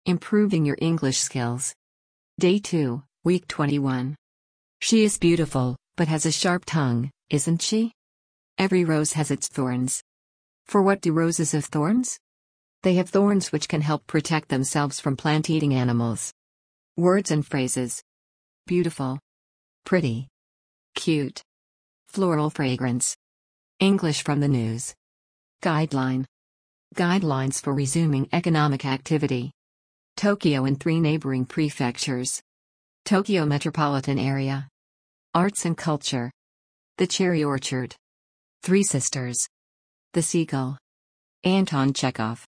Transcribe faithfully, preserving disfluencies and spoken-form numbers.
Improving your English skills. Day two, Week twenty-one. She is beautiful, but has a sharp tongue, isn't she? Every rose has its thorns. For what do roses have thorns? They have thorns which can help protect themselves from plant-eating animals. Words and phrases. Beautiful. Pretty. Cute. Floral fragrance. English from the news. Guideline. Guidelines for resuming economic activity. Tokyo and three neighboring prefectures. Tokyo metropolitan area. Arts and culture. The cherry orchard. Three sisters. The seagull. Anton Chekhov.